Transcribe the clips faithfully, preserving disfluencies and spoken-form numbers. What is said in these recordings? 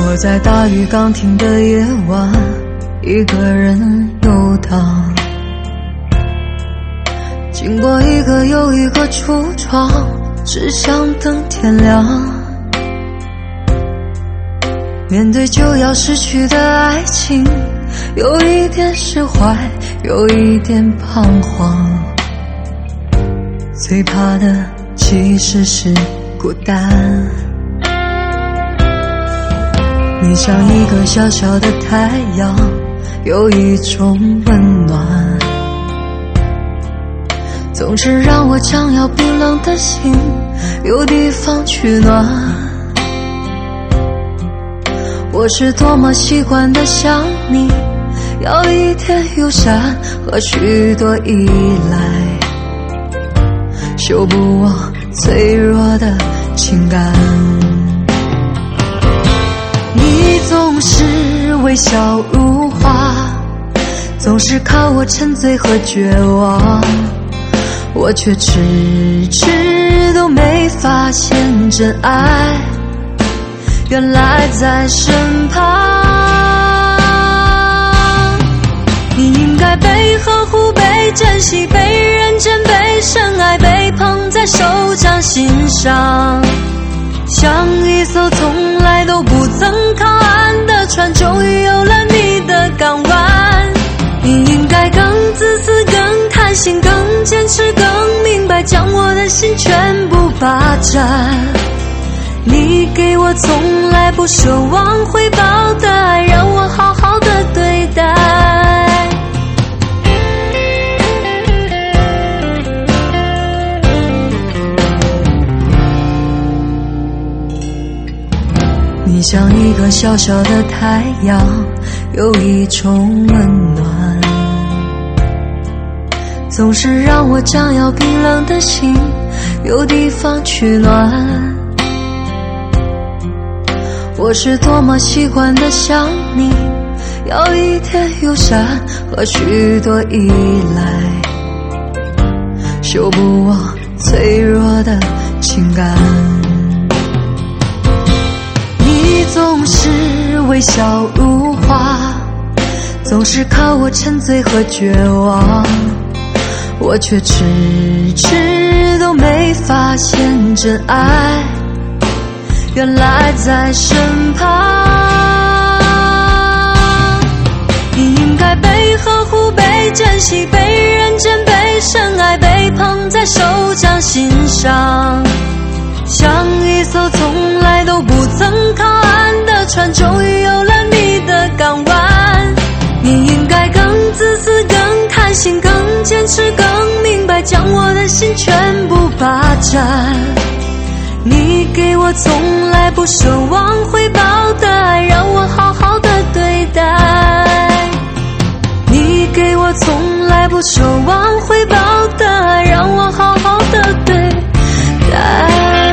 我在大雨刚停的夜晚，一个人游荡，经过一个又一个橱窗，只想等天亮。面对就要失去的爱情，有一点释怀，有一点彷徨。最怕的其实是孤单。你像一个小小的太阳，有一种温暖，总是让我将要冰冷的心有地方取暖。我是多么习惯的想你，要一点友善和许多依赖，修补我脆弱的情感。你总是微笑如花，总是看我沉醉和绝望，我却迟迟都没发现真爱原来在身旁。你应该被呵护，被珍惜，被认真，被深爱，被捧在手掌心上，像一艘从来都不曾靠岸的船，终于有了你的港湾。你应该更自私，更贪心，更坚持，更明白，将我的心全部霸占。你给我从来不奢望回报的爱，让我好好的对待。你像一个小小的太阳，有一种温暖，总是让我将要冰冷的心有地方取暖。我是多么习惯的想你，要一点友善和许多依赖，修补我脆弱的情感。你总是微笑如花，总是看我沉醉和绝望，我却迟迟都没发现真爱原来在身旁。你应该被呵护，被珍惜，被认真，被深爱，被捧在手掌心上，像一艘从来都不曾靠岸的船，终于有了你的港湾。你应该更自私，更贪心，更坚持，更明白，将我的心全部霸占。你给我从来不奢望回报的爱，让我好好的对待。你给我从来不奢望回报的爱，让我好好的对待。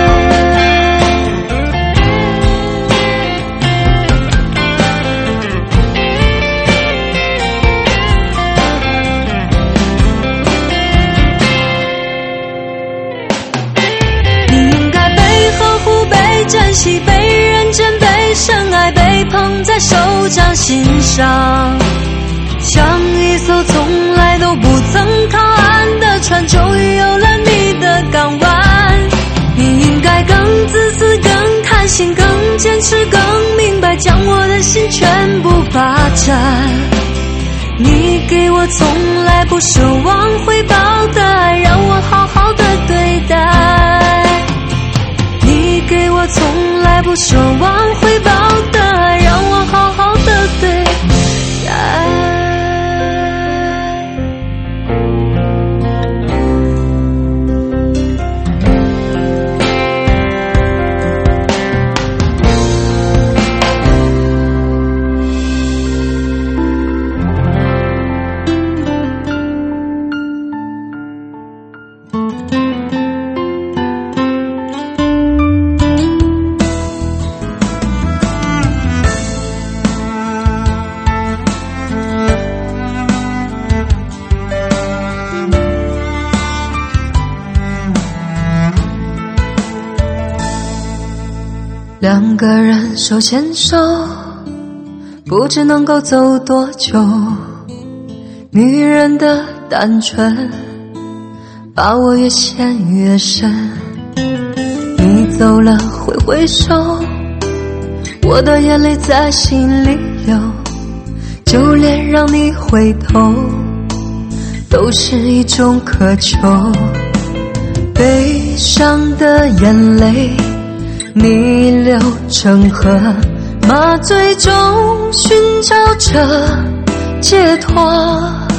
珍惜，被认真，被深爱，被捧在手掌心上，像一艘从来都不曾靠岸的船，终于有了你的港湾。你应该更自私，更贪心，更坚持，更明白，将我的心全部霸占。你给我从来不奢望回报的爱，让我好好的对待。你给我从来不奢望回报的爱，让我好好的对待。 两个人手牵手，不知能够走多久。女人的单纯把我越陷越深，你走了挥挥手，我的眼泪在心里流，就连让你回头都是一种渴求。悲伤的眼泪逆流成河，麻醉中寻找着解脱。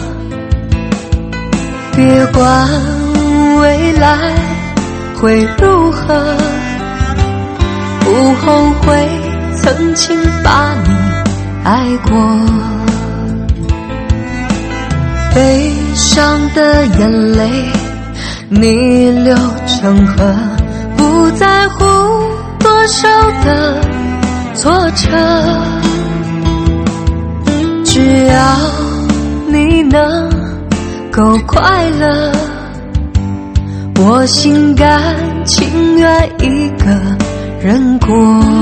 别管未来会如何，不后悔曾经把你爱过。悲伤的眼泪逆流成河，不在乎多少的挫折，只要你能够快乐，我心甘情愿一个人过。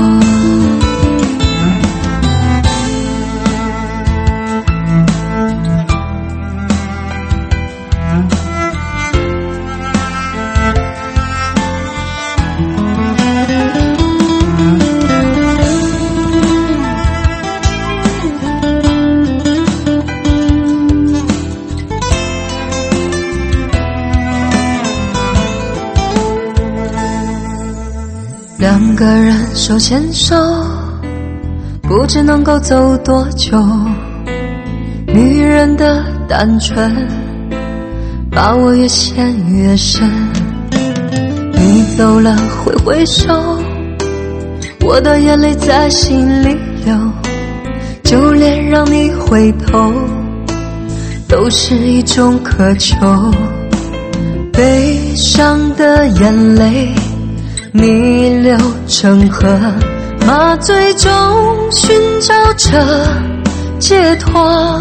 两个人手牵手，不知能够走多久。女人的单纯把我越陷越深，你走了挥挥手，我的眼泪在心里流，就连让你回头都是一种渴求。悲伤的眼泪逆流成河，麻醉中寻找着解脱。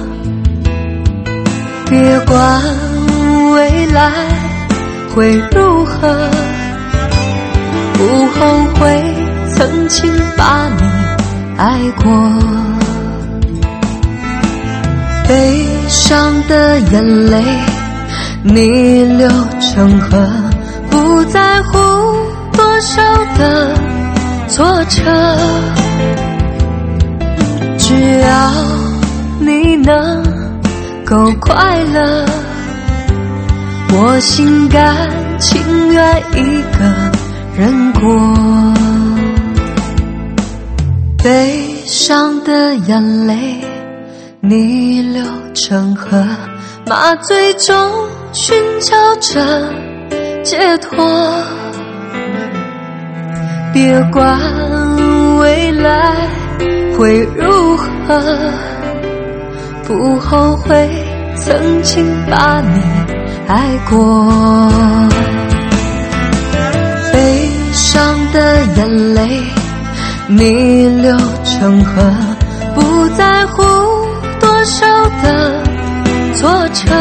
别管未来会如何，不后悔曾经把你爱过。悲伤的眼泪逆流成河，不在乎多少的挫折，只要你能够快乐，我心甘情愿一个人过。悲伤的眼泪逆流成河，麻醉中寻找着解脱。别管未来会如何，不后悔曾经把你爱过。悲伤的眼泪逆流成河，不在乎多少的挫折，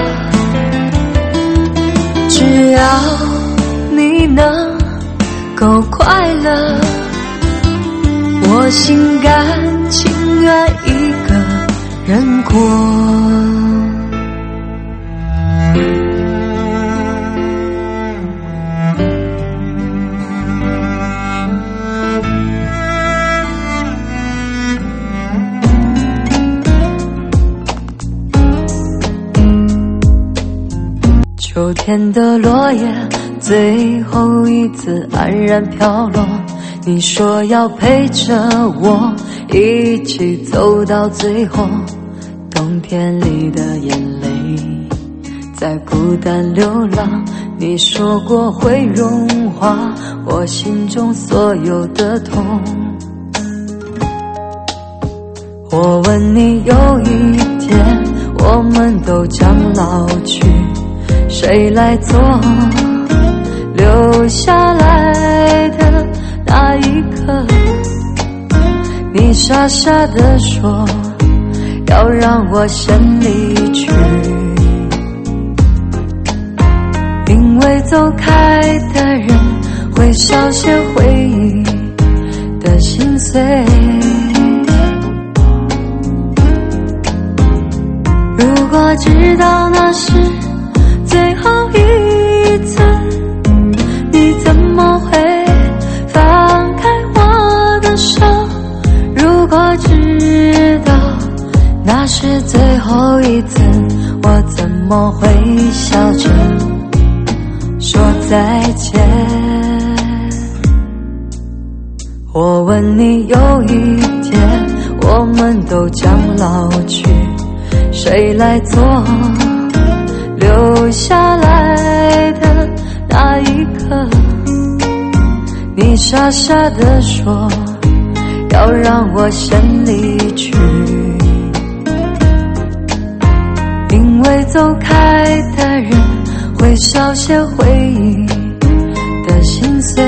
只要你能够快乐，我心甘情愿一个人过。秋天的落叶最后一次黯然飘落，你说要陪着我一起走到最后。冬天里的眼泪在孤单流浪，你说过会融化我心中所有的痛。我问你，有一天我们都将老去，谁来做留下来的那一刻？你傻傻地说要让我先离去，因为走开的人会少些回忆， 的心碎。如果知道那是最后一次，你怎么会放开我的手？如果知道那是最后一次，我怎么会笑着说再见？我问你，有一天我们都将老去，谁来做留下来的那一刻？你傻傻地说要让我先离去，因为走开的人会少些回忆的心碎。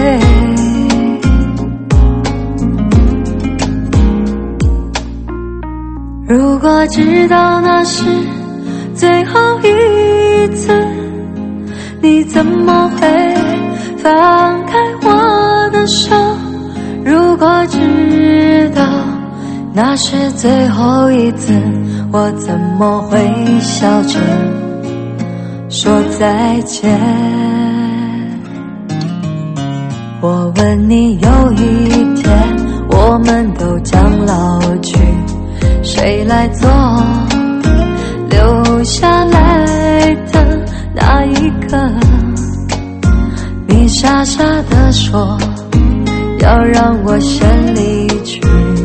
如果知道那是最后一次，你怎么会放开我的手？如果知道那是最后一次，我怎么会笑着说再见？我问你，有一天我们都将老去，谁来做留下来的那一刻？你傻傻地说要让我先离去，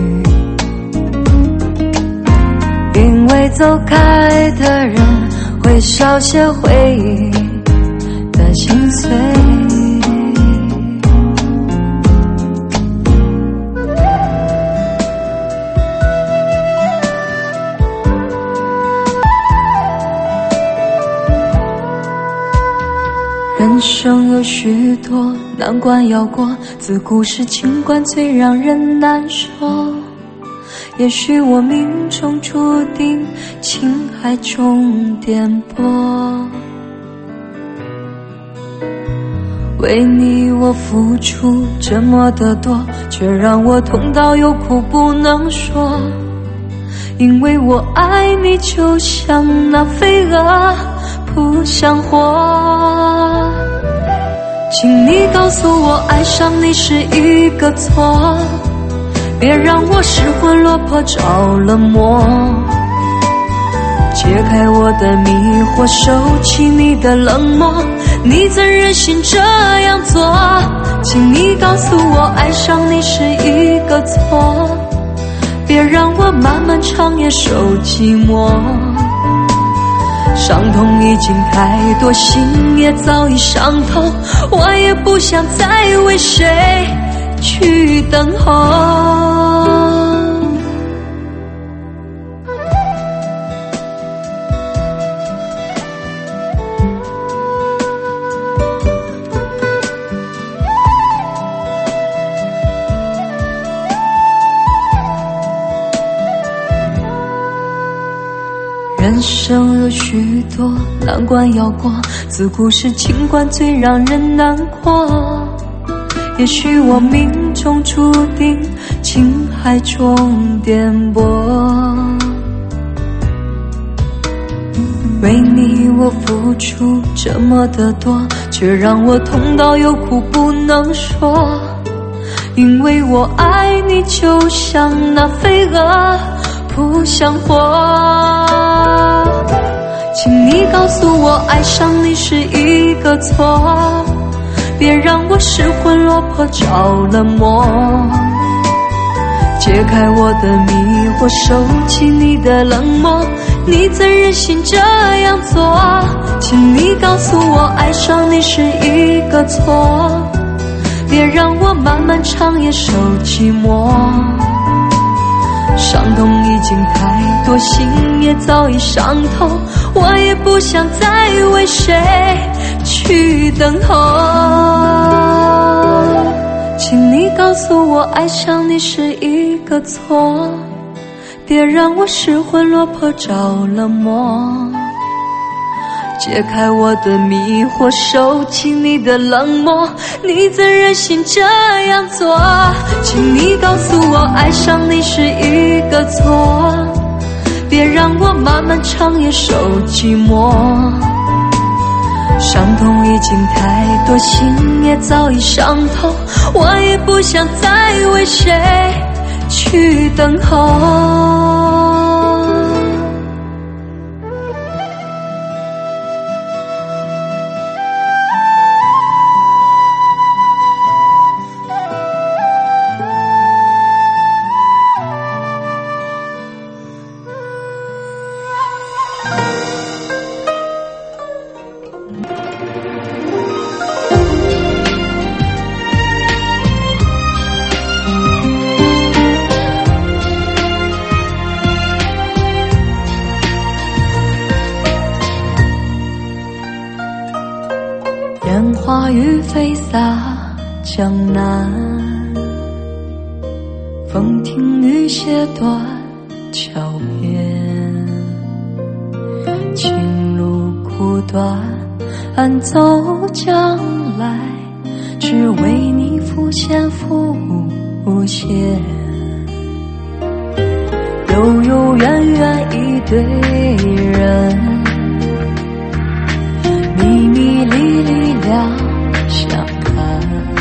因为走开的人会少些回忆的心碎。人生有许多难关要过，自古是情关最让人难受。也许我命中注定情海中颠簸，为你我付出这么的多，却让我痛到有苦不能说。因为我爱你就像那飞蛾扑向火，请你告诉我爱上你是一个错，别让我失魂落魄着了魔。解开我的迷惑，收起你的冷漠，你怎忍心这样做？请你告诉我爱上你是一个错，别让我漫漫长夜受寂寞。伤痛已经太多，心也早已伤透，我也不想再为谁去等候。人生有许多难关要过，自古是情关最让人难过。也许我命中注定情海中颠簸，为你我付出这么的多，却让我痛到有苦不能说。因为我爱你就像那飞蛾扑向火，请你告诉我爱上你是一个错，别让我失魂落魄着了魔。解开我的迷惑，收起你的冷漠，你怎忍心这样做？请你告诉我爱上你是一个错，别让我漫漫长夜受寂寞。伤痛已经太多，心也早已伤透，我也不想再为谁去等候。请你告诉我爱上你是一个错，别让我失魂落魄着了魔。 解开我的迷惑，收起你的冷漠，你怎忍心这样做？请你告诉我，爱上你是一个错，别让我漫漫长夜受寂寞。伤痛已经太多，心也早已伤透，我也不想再为谁去等候。烟花雨飞洒江南，风停雨歇断桥边，情路苦短，暗走将来，只为你浮现浮现。悠悠远远一对人，迷迷离离两相看，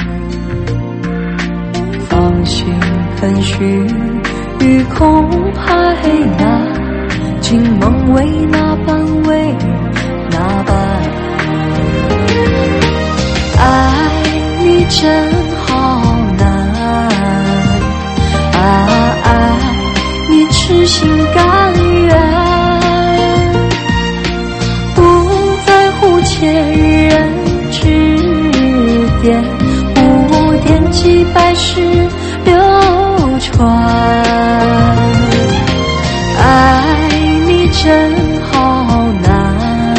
放心分许与空海难，今梦为哪般为哪般？爱你真好难啊，爱你痴心甘愿，前人指点，无点几百世流传。爱你真好难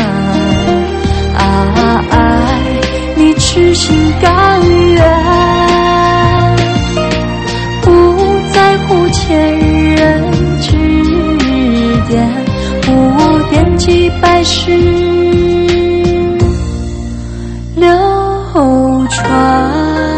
啊，爱你痴心甘愿，不在乎前人指点，无点几百世流传。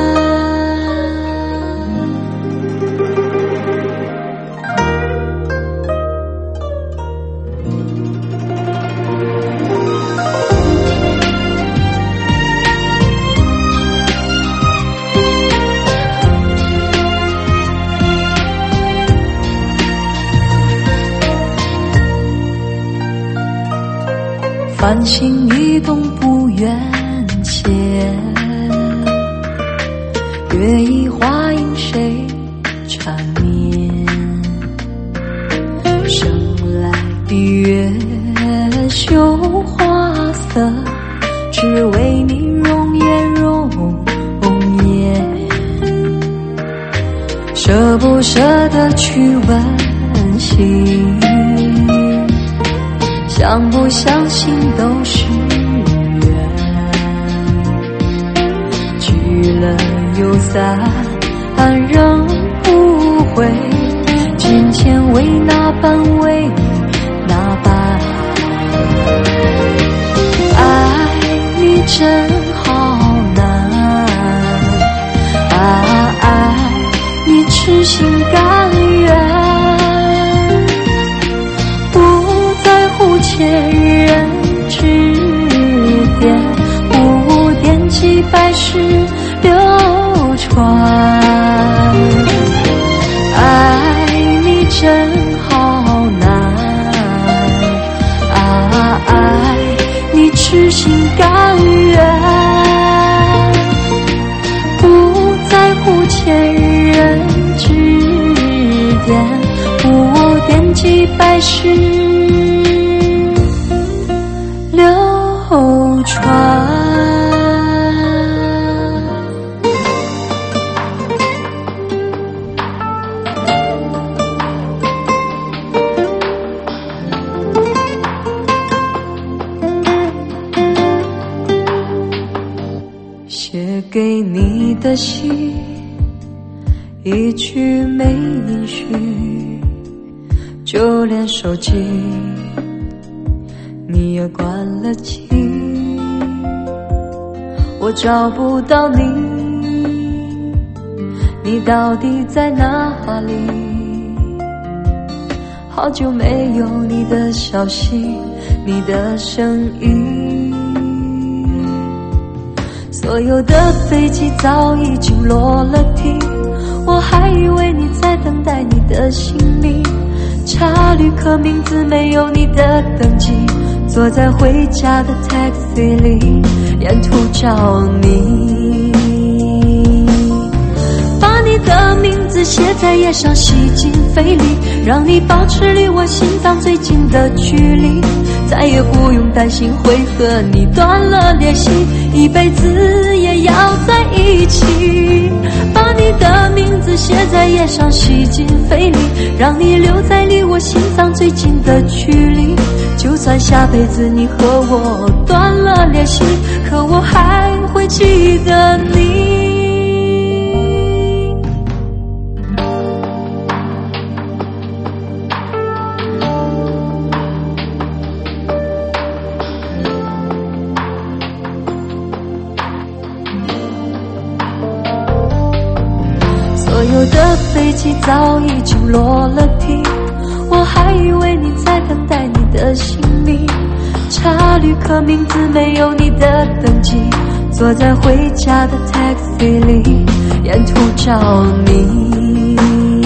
繁星移动不远见，月移花影谁缠绵？生来闭月羞花色，只为你容颜容颜。舍不舍得去温馨，相不相信都是缘，聚了又散，仍不回，今天为哪般为哪般？爱你真好难啊，爱你痴心甘愿，前人指点，无点几百世流传。爱你真好难啊，爱你痴心甘愿，不在乎前人指点，无点几百世流传。写给你的信，一句没音讯，就连手机你也关了机，我找不到你，你到底在哪里？好久没有你的消息，你的声音，所有的飞机早已经落了地，我还以为你在等待你的行李，查旅客名字没有你的登记，坐在回家的 taxi 里，沿途找你，把你的名字写在页上，吸进肺里，让你保持离我心脏最近的距离，再也不用担心会和你断了联系，一辈子也要在一起。把你的名字写在页上，吸进肺里，让你留在离我心脏最近的距离，就算下辈子你和我断了联系，可我还会记得你。所有的飞机早已经落了地，我还以为你在等待你的行李，查旅客名字没有你的登记，坐在回家的 taxi 里，沿途找你，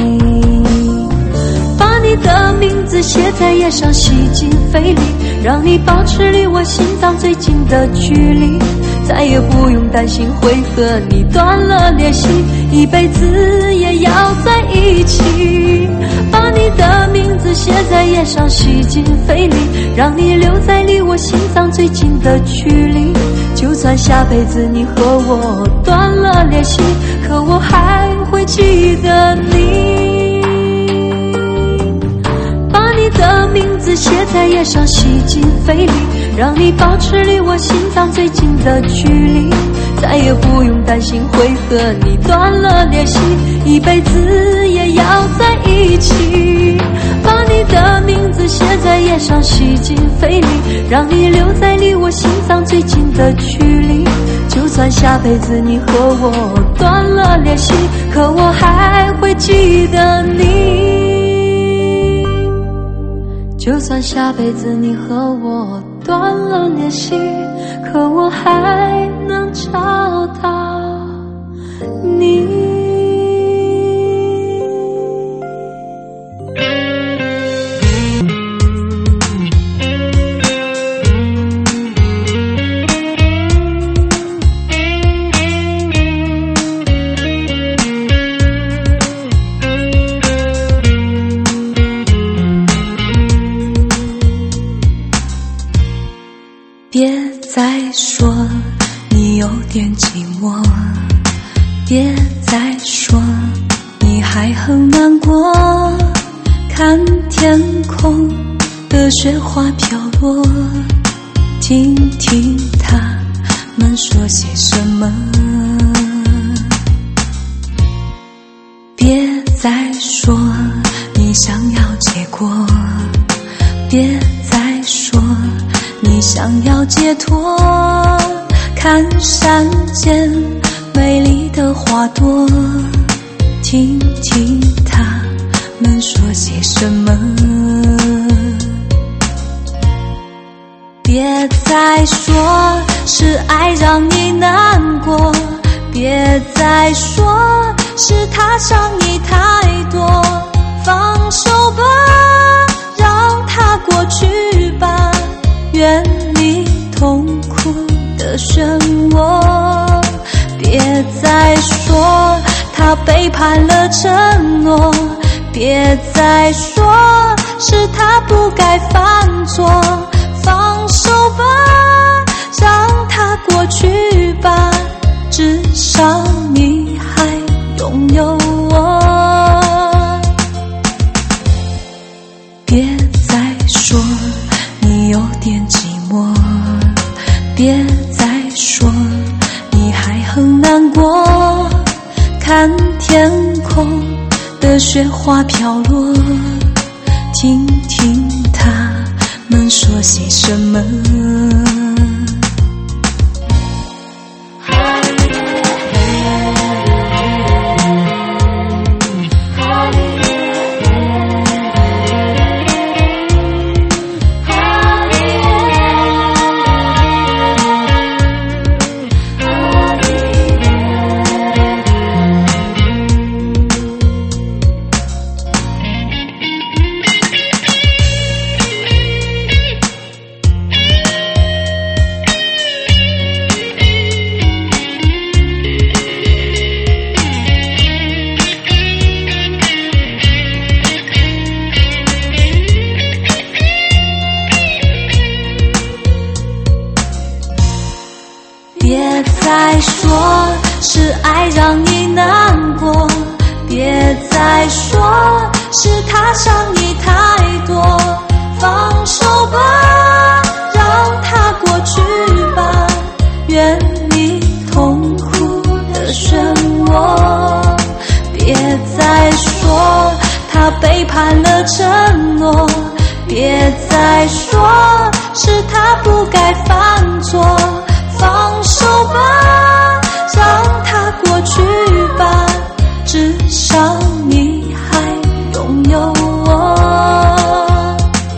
把你的名字写在页上，吸进肺里，让你保持离我心脏最近的距离，再也不用担心会和你断了联系，一辈子也要在一起。把你的名字写在页上，吸进肺里，让你留在离我心脏最近的距离，就算下辈子你和我断了联系，可我还会记得你。把你的名字写在页上，吸进肺里，让你保持离我心脏最近的距离，再也不用担心会和你断了联系，一辈子也要在一起。把你的名字写在页上，吸进肺里，让你留在离我心脏最近的距离，就算下辈子你和我断了联系，可我还会记得你。就算下辈子你和我断了联系，可我还能找到你。别再说你有点寂寞，别再说你还很难过，看天空的雪花飘落，听听他们说些什么。别再说你想要结果，别再说你想要解脱，看山间美丽的花朵，听听他们说些什么。别再说是爱让你难过，别再说是他伤你太多，放手吧，让它过去吧，远离痛苦的漩涡。别再说他背叛了承诺，别再说是他不该犯错，放手吧，让它过去吧，至少你还拥有我。别再说你有点寂寞，别再说你还很难过，看天空的雪花飘落，听听他能说些什么？ 别再说是爱让你难过，别再说是他伤你太多，放手吧，让它过去吧，远离痛苦的漩涡。别再说他背叛了承诺，别再说是他不该犯错，放手吧，让它过去吧，至少你还拥有我。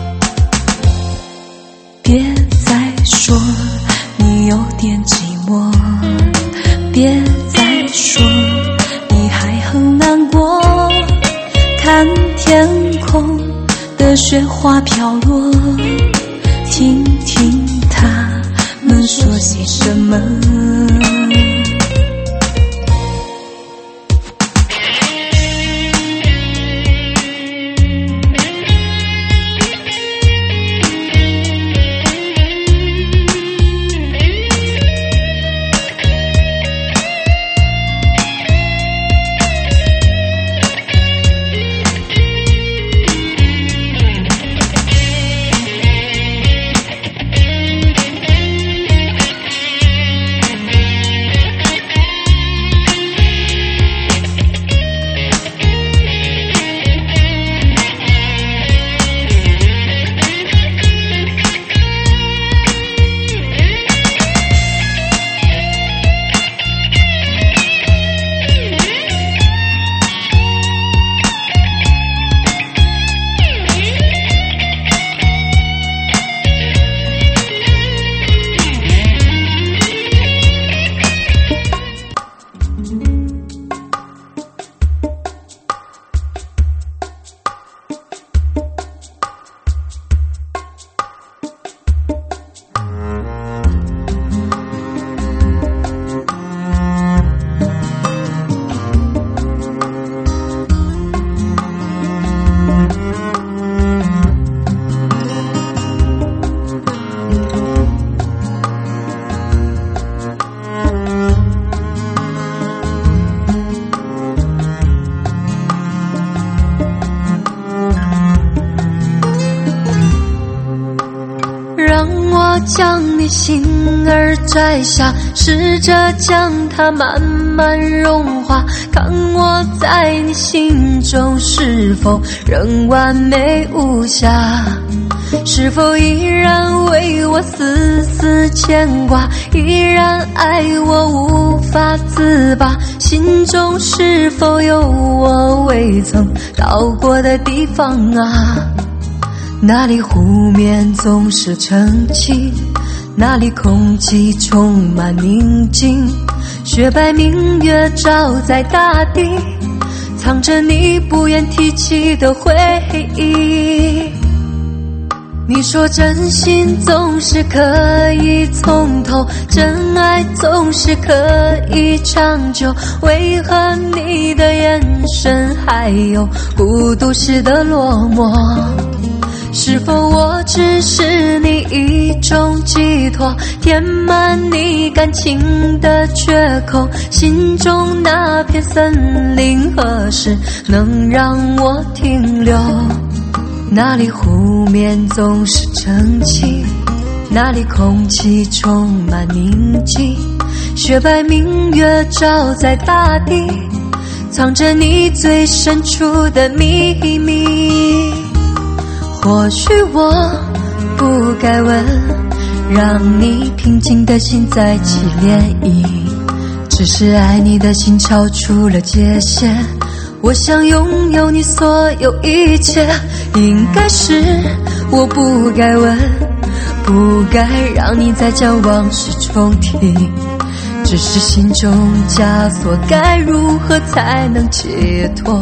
别再说你有点寂寞，别再说你还很难过，看天空的雪花飘落，听听它能说些什么？将你心儿摘下，试着将它慢慢融化，看我在你心中是否仍完美无瑕，是否依然为我丝丝牵挂，依然爱我无法自拔，心中是否有我未曾到过的地方啊？那里湖面总是澄清，那里空气充满宁静，雪白明月照在大地，藏着你不愿提起的回忆。你说真心总是可以从头，真爱总是可以长久，为何你的眼神还有孤独时的落寞？是否我只是你一种寄托，填满你感情的缺口，心中那片森林何时能让我停留？那里湖面总是澄清，那里空气充满宁静，雪白明月照在大地，藏着你最深处的秘密。或许我不该问，让你平静的心再起涟漪。只是爱你的心超出了界限，我想拥有你所有一切。应该是我不该问，不该让你再将往事重提。只是心中枷锁该如何才能解脱？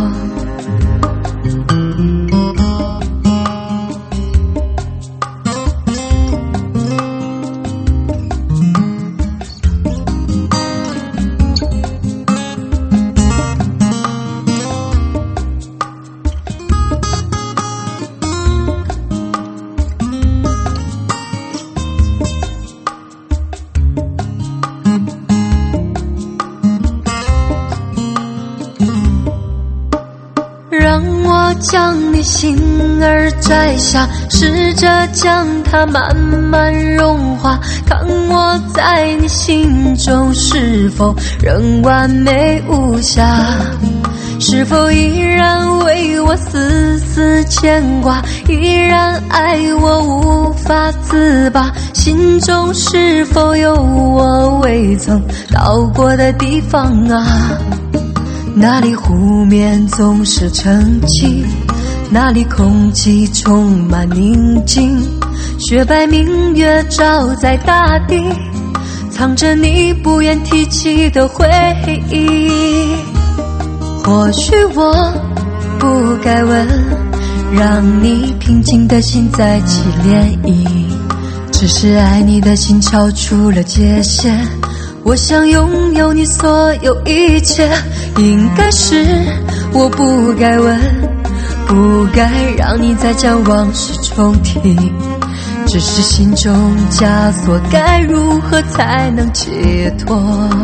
让我将你心儿摘下，试着将它慢慢融化，看我在你心中是否仍完美无瑕，是否依然为我丝丝牵挂，依然爱我无法自拔，心中是否有我未曾到过的地方啊？那里湖面总是澄清，那里空气充满宁静，雪白明月照在大地，藏着你不愿提起的回忆。或许我不该问，让你平静的心再起涟漪。只是爱你的心超出了界限，我想拥有你所有一切。应该是我不该问，不该让你再将往事重提。只是心中枷锁该如何才能解脱？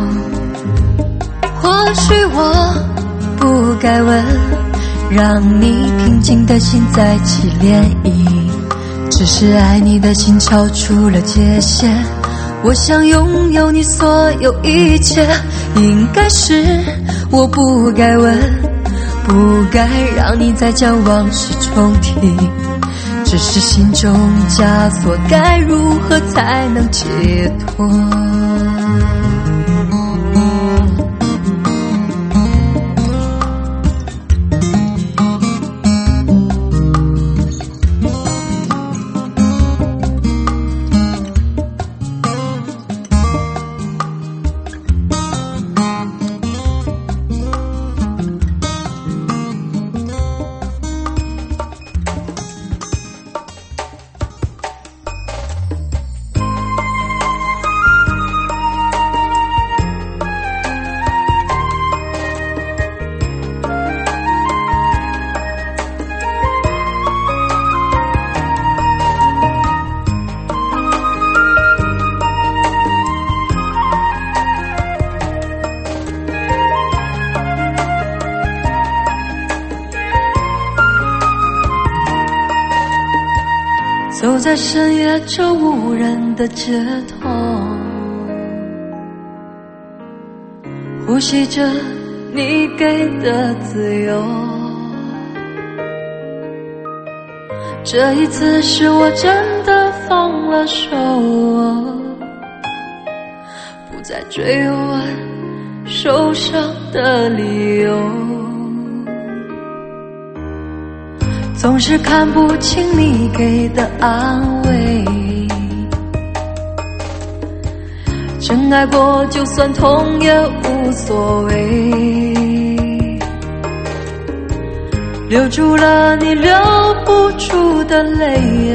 或许我不该问，让你平静的心再起涟漪。只是爱你的心超出了界限，我想拥有你所有一切。应该是我不该问，不该让你再将往事重提。只是心中枷锁该如何才能解脱？走在深夜这无人的街头，呼吸着你给的自由。这一次是我真的放了手，不再追问受伤的理由。总是看不清你给的安慰，真爱过就算痛也无所谓，留住了你留不住的泪，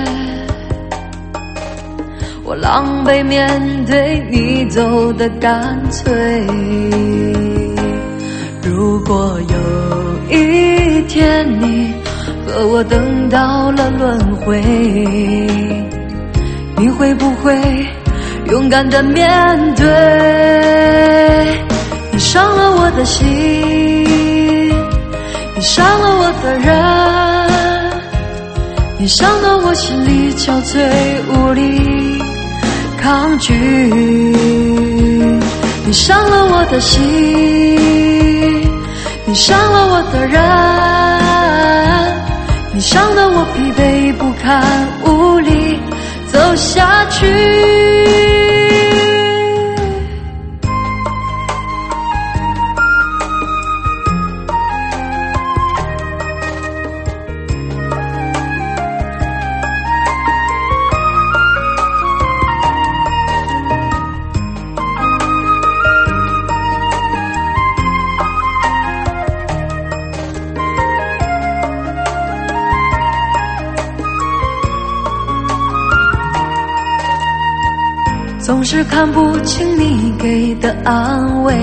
我狼狈面对你走的干脆。如果有一天你和我等到了轮回，你会不会勇敢地面对？你伤了我的心，你伤了我的人，你伤得我心里憔悴无力抗拒。你伤了我的心，你伤了我的人，你伤得我疲惫不堪无下去。总是看不清你给的安慰，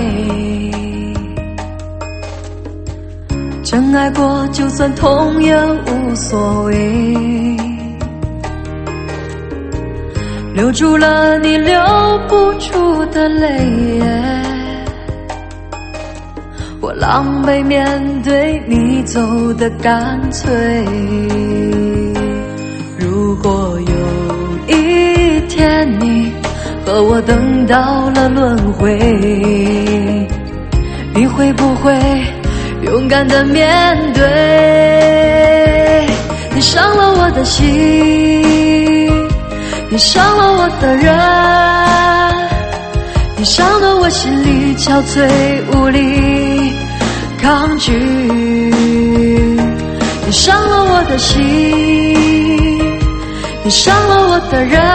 真爱过就算痛也无所谓，留住了你留不住的泪，我狼狈面对你走的干脆。如果有一天你和我等到了轮回，你会不会勇敢地面对？你伤了我的心，你伤了我的人，你伤得我心里憔悴无力抗拒。你伤了我的心，你伤了我的人，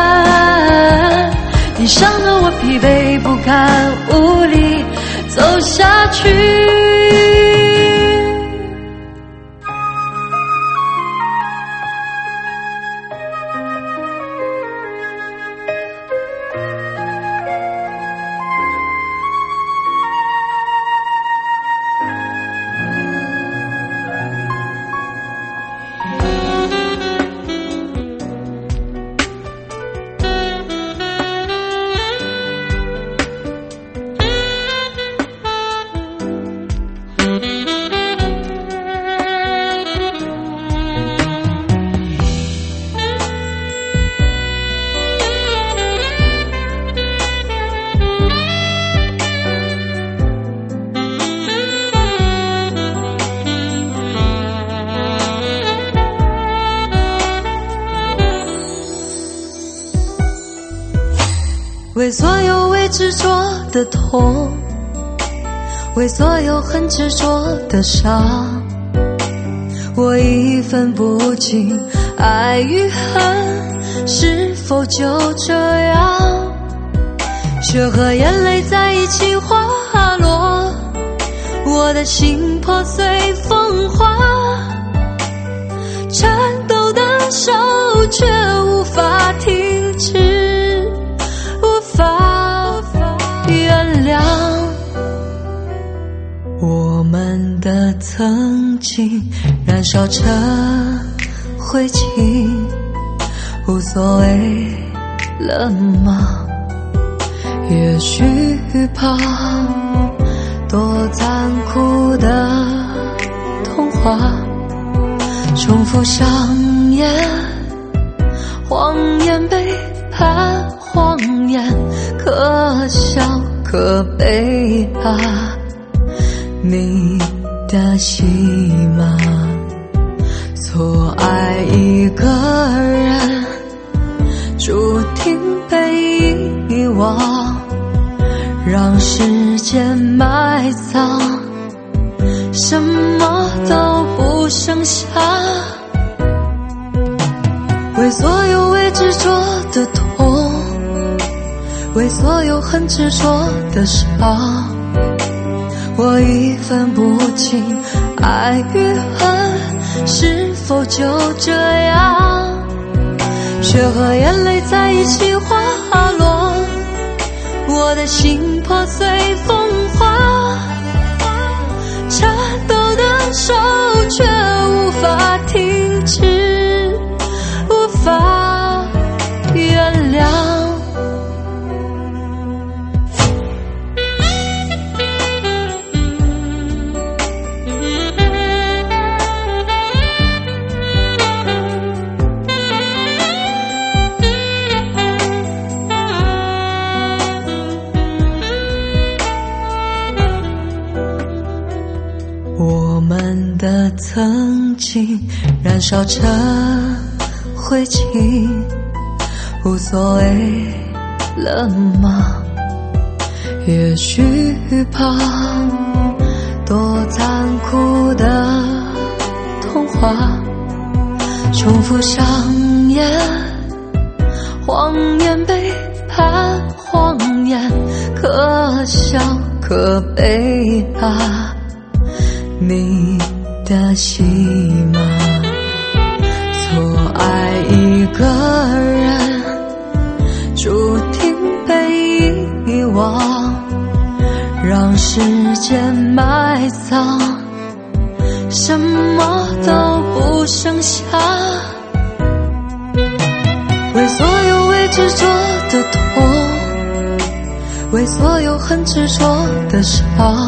你伤得我疲惫不堪无力走下去。为所有未执着的痛，为所有很执着的伤，我一分不清，爱与恨是否就这样？血和眼泪在一起滑落，我的心破碎风化，颤抖的手却无法停止，无法原谅我们的曾经，燃烧成灰烬，无所谓了吗？也许怕多残酷的童话重复上演，谎言背叛谎言，可笑可悲啊，你的戏码，错爱一个人注定被遗忘，让时间埋葬，什么都不剩下。为所有未执着的痛，为所有很执着的伤，我一分不清，爱与恨是否就这样？血和眼泪在一起滑落，我的心破碎风化，颤抖的手却无法停止，无法原谅。我们的曾经燃烧成灰烬， 无所谓了吗？也许怕多残酷的童话重复上演，谎言背叛谎言，可笑可悲啊，你的戏码。错爱一个人，注定被遗忘，让时间埋葬，什么都不剩下。为所有未执着的痛，为所有很执着的伤，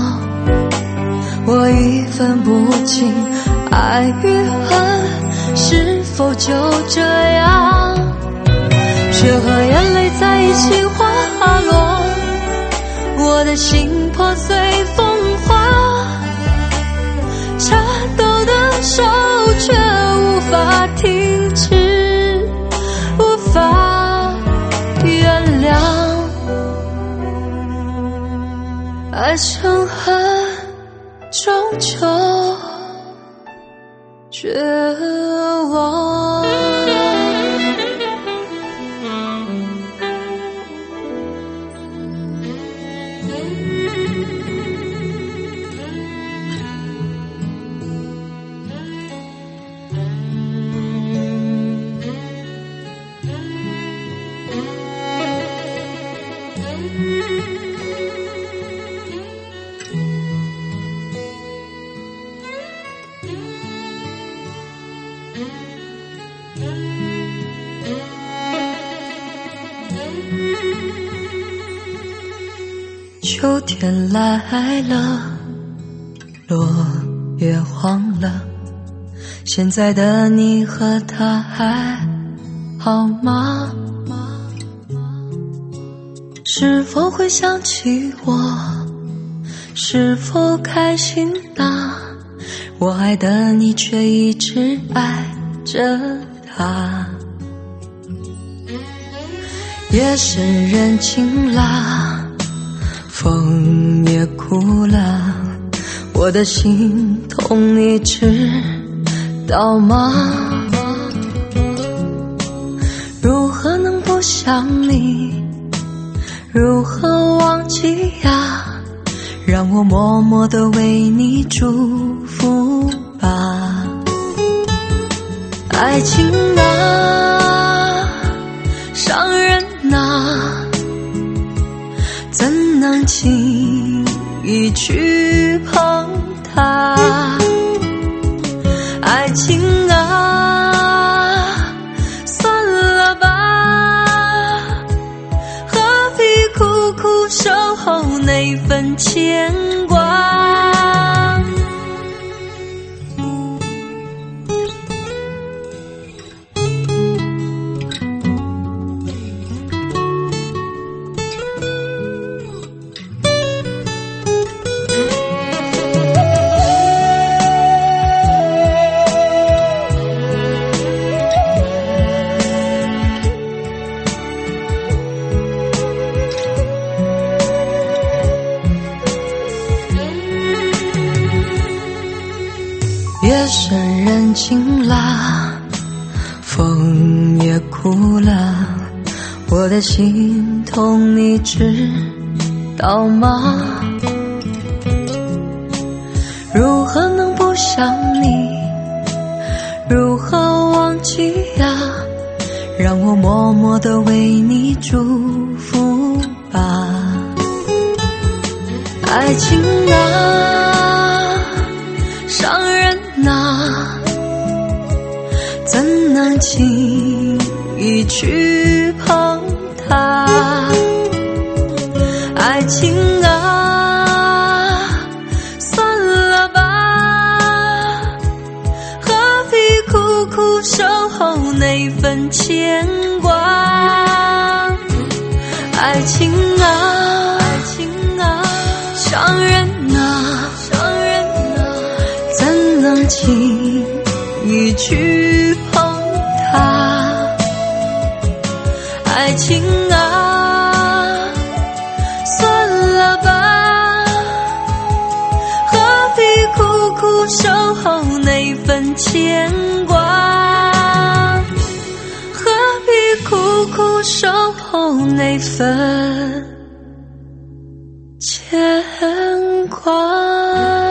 我已分不清爱与恨是否就这样。雪和眼泪在一起滑落，我的心破碎风化，颤抖的手却无法停止，无法原谅。爱生恨终究绝望。秋天来了，落叶黄了，现在的你和他还好吗？是否会想起我？是否开心啊？我爱的你却一直爱着他。夜深人静啦，风也哭了，我的心痛你知道吗？如何能不想你？如何忘记呀？让我默默地为你祝福吧。爱情啊，伤人啊，怎能轻易去碰它？爱情啊，算了吧，何必苦苦守候那份牵挂？夜深人静啦，风也哭了，我的心痛你知道吗？如何能不想你？如何忘记呀？让我默默地为你祝福吧。爱情啊，伤人啊，怎能轻易去碰它？爱情啊，算了吧，何必苦苦守候那份牵挂？爱情啊，爱情啊，伤人啊，伤人啊，怎能轻易去碰它？ 点牵挂，何必苦苦守候那份牵挂。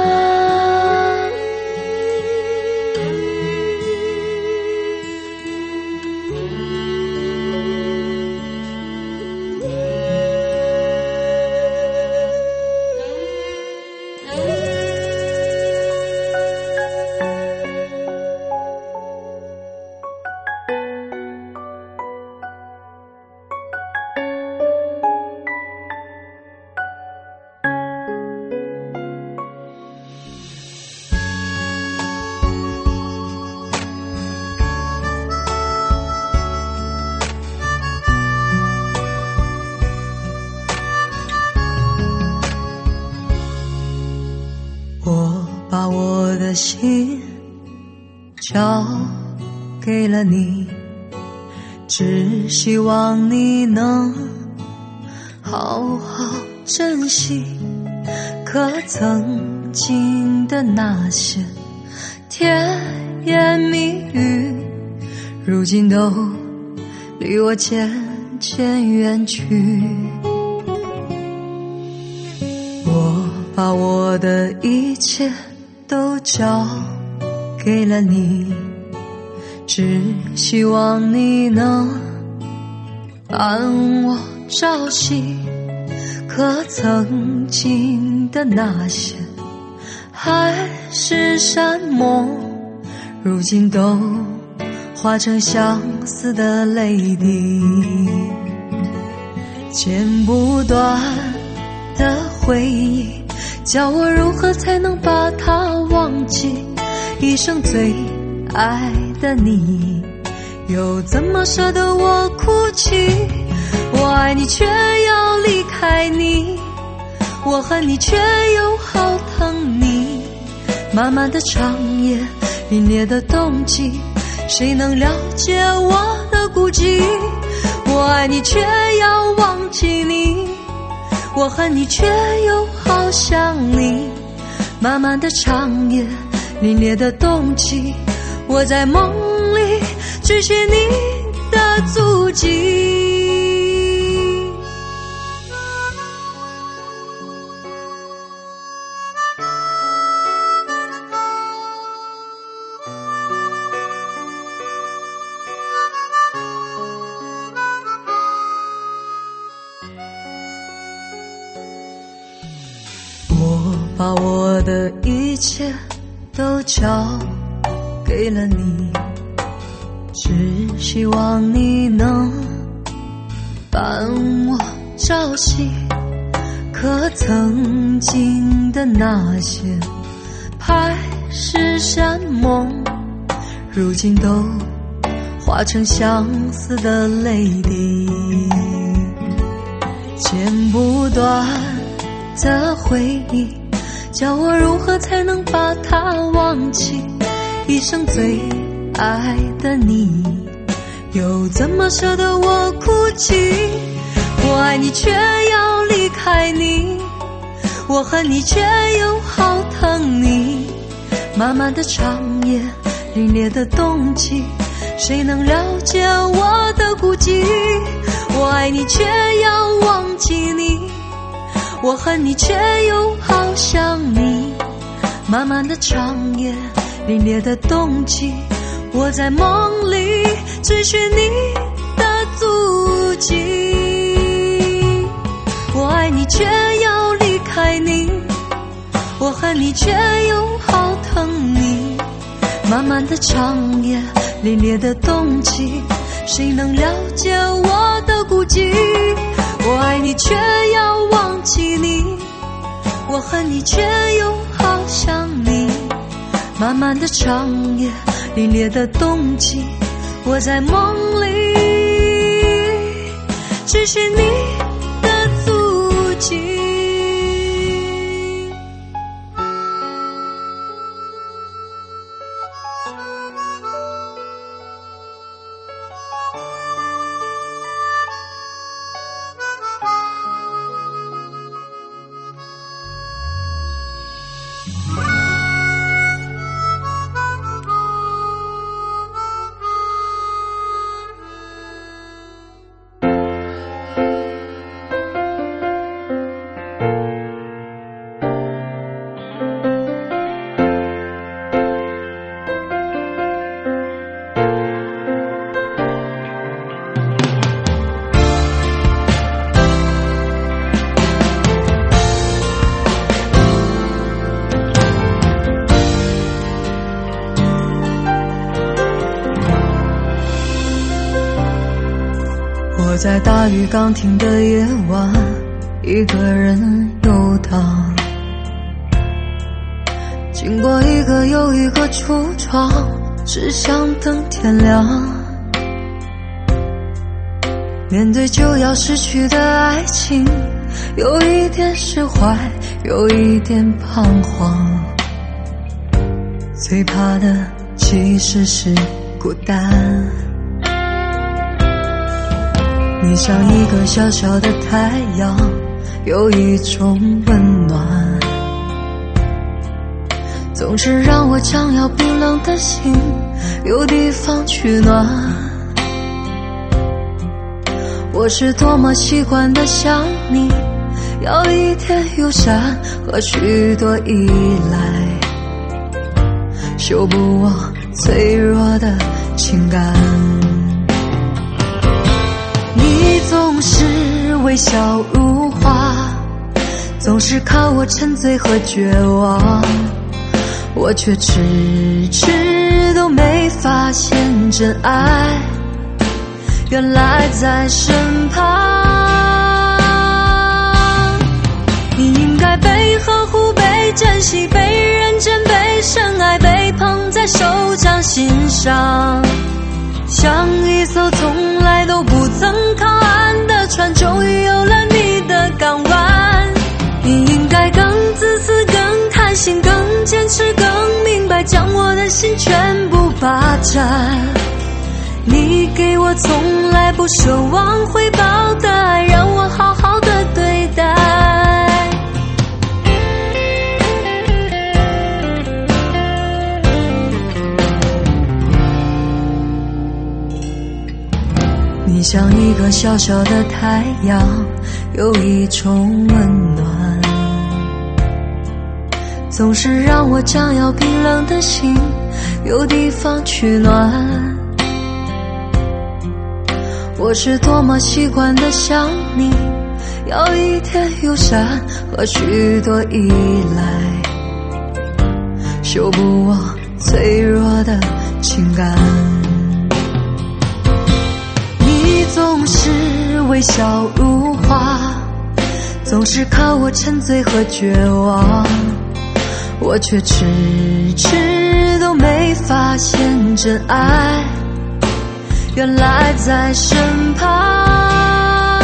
我把我的心交给了你，只希望你能好好珍惜。可曾经的那些甜言蜜语，如今都离我渐渐远去。我把我的一切都交给了你，只希望你能伴我朝夕。可曾经的那些海誓山盟，如今都化成相思的泪滴。剪不断的回忆，叫我如何才能把它忘记？一生最爱的你，又怎么舍得我哭泣？我爱你却要离开你，我恨你却又好疼你。漫漫的长夜，凛冽的冬季，谁能了解我的孤寂？我爱你却要忘记你，我恨你却又好想你。漫漫的长夜，凛冽的冬季，我在梦里追寻你的足迹。我把我的一切都交给了你，只希望你能伴我朝夕。可曾经的那些海誓山盟，如今都化成相思的泪滴。剪不断的回忆，叫我如何才能把它忘记？一生最爱的你，又怎么舍得我哭泣？我爱你却要离开你，我恨你却又好疼你。漫漫的长夜，凛冽的冬季，谁能了解我的孤寂？我爱你却要忘记你，我恨你却又好想你。漫漫的长夜，凛冽的冬季，我在梦里追寻你的足迹。我爱你却要离开你，我恨你却又好疼你。漫漫的长夜，凛冽的冬季，谁能了解我的孤寂？我爱你却要忘记你，我恨你却又好想你。漫漫的长夜，凛冽的冬季，我在梦里追寻你的足迹。 在大雨刚停的夜晚，一个人游荡，经过一个又一个橱窗，只想等天亮。面对就要失去的爱情，有一点释怀，有一点彷徨。最怕的其实是孤单。你像一个小小的太阳，有一种温暖，总是让我将要冰冷的心有地方取暖。我是多么习惯的想你，要一点友善和许多依赖，修补我脆弱的情感。你总是微笑如花，总是看我沉醉和绝望，我却迟迟都没发现真爱原来在身旁。你应该被呵护，被珍惜，被认真，被深爱，被捧在手掌心上，像一艘从来都不曾靠岸的船，终于有了你的港湾。你应该更自私，更贪心，更坚持，更明白，将我的心全部霸占。你给我从来不奢望回报的爱，让我好好的对待。你像一个小小的太阳，有一种温暖，总是让我将要冰冷的心有地方取暖。我是多么习惯的想你，要一点友善和许多依赖，修补我脆弱的情感。你总是微笑如花，总是看我沉醉和绝望，我却迟迟都没发现真爱原来在身旁。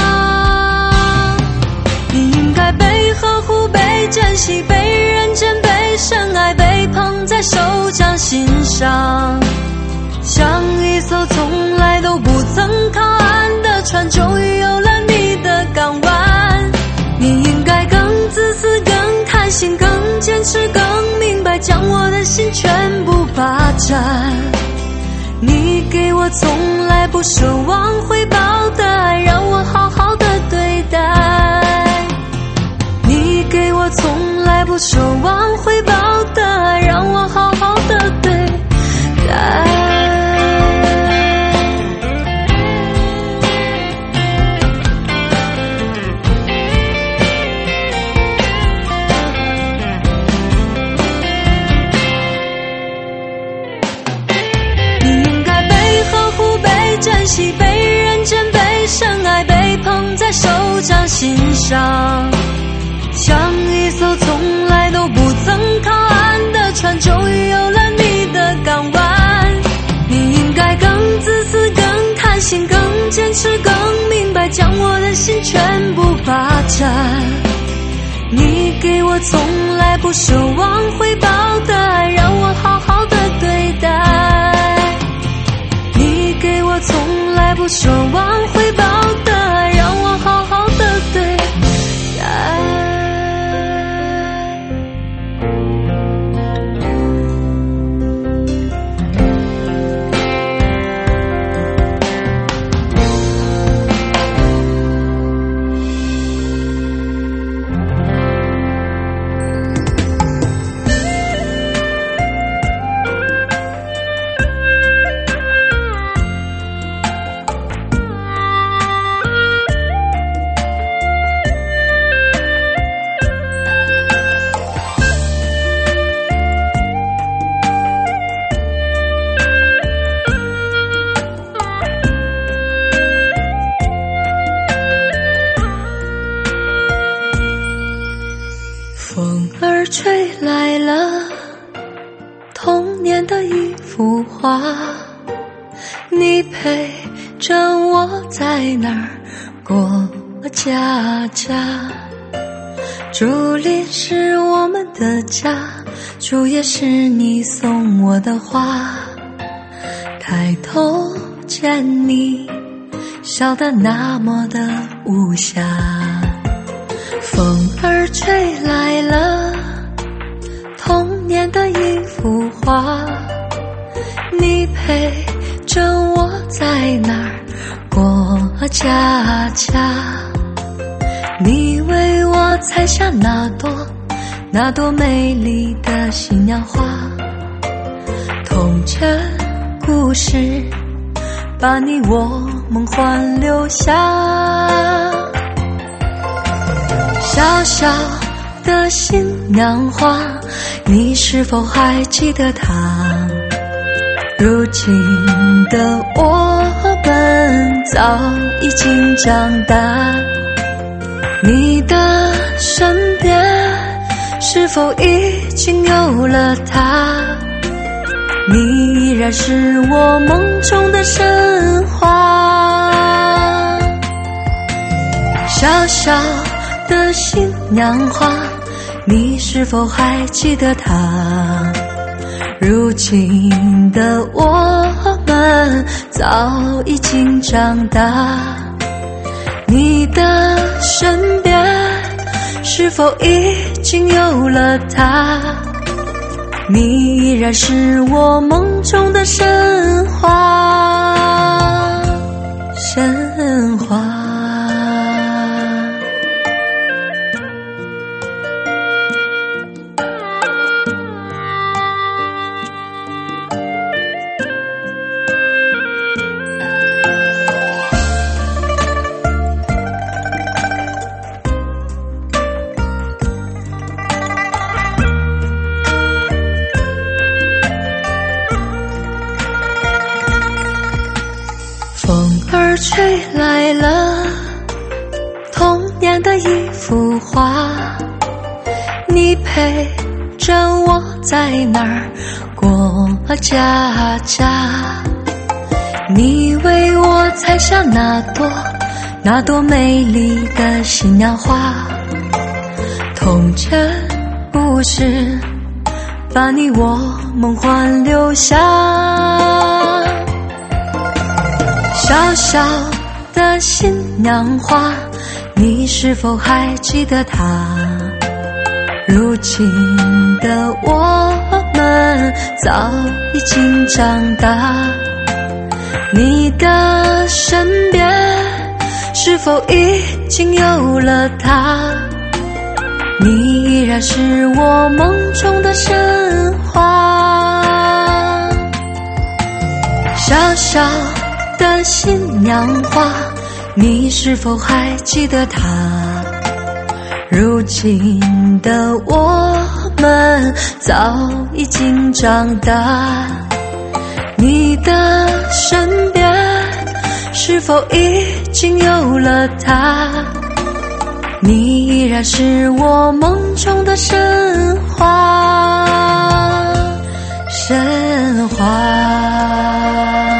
你应该被呵护，被珍惜，被认真，被深爱，被捧在手掌心上，像一艘从来都不曾靠岸的船，终于有了你的港湾。你应该更自私，更贪心，更坚持，更明白，将我的心全部霸占。你给我从来不奢望回报的爱，让我好好的对待。你给我从来不奢望回报的爱，让我好好的对待。珍惜，被认真，被深爱，被捧在手掌心上，像一艘从来都不曾靠岸的船，终于有了你的港湾。你应该更自私，更贪心，更坚持，更明白，将我的心全部霸占。你给我从来不奢望回报的爱，让我好好的对待。你给我从来不奢望回报的爱，让我好好的对待。 儿吹来了童年的一幅画，你陪着我在那儿过家家。竹林是我们的家，树叶是你送我的花。抬头见你笑得那么的无瑕，风儿吹来了童年的一幅画，你陪着我在那儿过家家。你为我采下那朵那朵美丽的新娘花，童真故事把你我梦幻留下。小小的新娘花，你是否还记得她？如今的我们早已经长大，你的身边是否已经有了他？你依然是我梦中的神话。小小的新娘花，你是否还记得她？如今的我们早已经长大，你的身边是否已经有了他？你依然是我梦中的神话，神话。风儿吹来了童年的一幅画，你陪着我在那儿过家家。你为我采下那朵那朵美丽的新娘花，童真故事把你我梦幻留下。小小的新娘花，你是否还记得她？如今的我们早已经长大，你的身边是否已经有了他？你依然是我梦中的神话。小小的新娘花，你是否还记得她？如今的我们早已经长大，你的身边是否已经有了他？你依然是我梦中的神话，神话。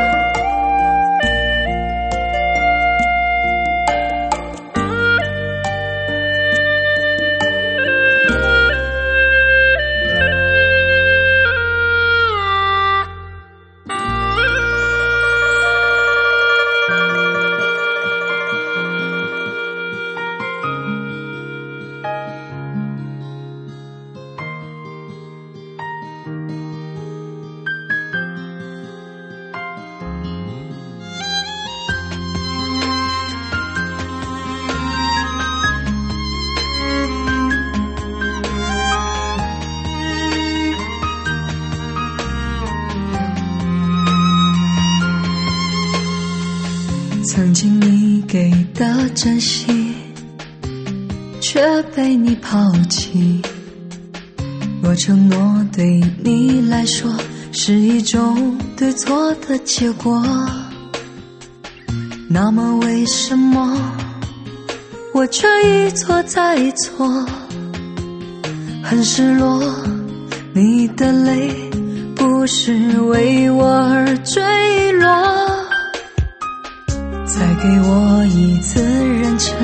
曾经你给的珍惜，却被你抛弃。若承诺对你来说是一种对错的结果，那么为什么我却一错再错？ 很失落，你的泪不是为我而坠落。再给我一次认真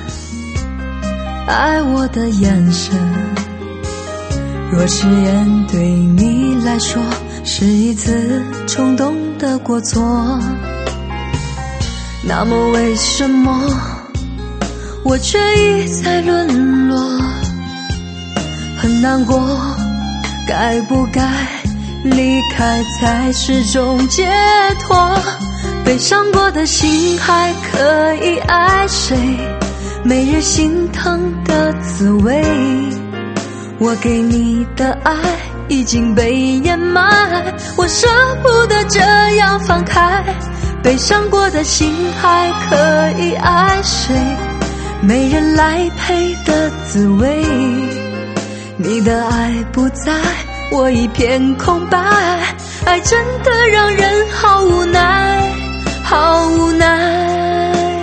爱我的眼神，若誓言对你来说是一次冲动的过错，那么为什么我却一再沦落？很难过，该不该离开才是种解脱？悲伤过的心还可以爱谁？每日心疼的滋味，我给你的爱已经被掩埋，我舍不得这样放开。悲伤过的心还可以爱谁？没人来陪的滋味，你的爱不在，我一片空白。爱真的让人好无奈，好无奈。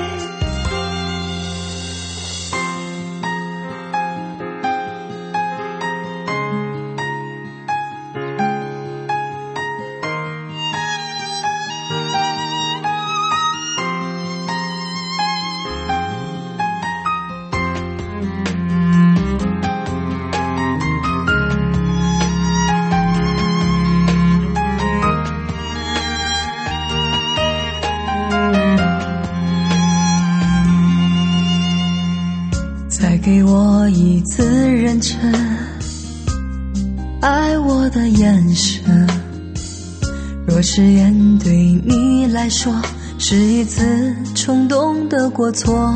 再给我一次认真爱我的眼神，若誓言对你来说是一次冲动的过错，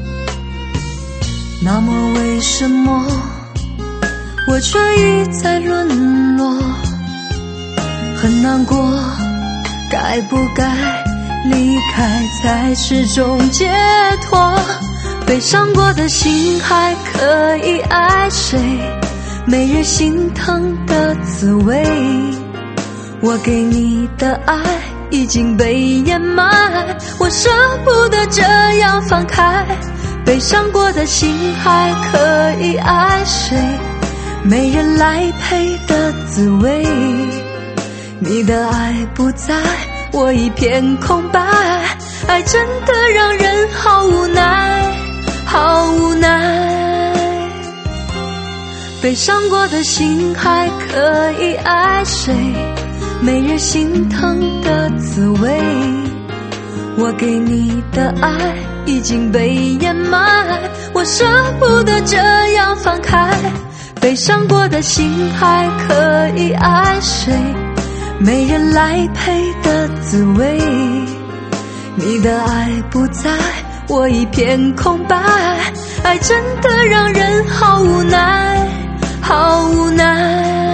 那么为什么我却一再沦落？很难过，该不该离开才是种解脱？悲伤过的心还可以爱谁？每日心疼的滋味，我给你的爱已经被掩埋，我舍不得这样放开。悲伤过的心还可以爱谁？没人来陪的滋味，你的爱不在，我一片空白。爱真的让人好无奈，好无奈。悲伤过的心还可以爱谁？每日心疼的滋味，我给你的爱已经被掩埋，我舍不得这样放开。悲伤过的心还可以爱谁？没人来陪的滋味，你的爱不在，我一片空白。爱真的让人好无奈，好无奈。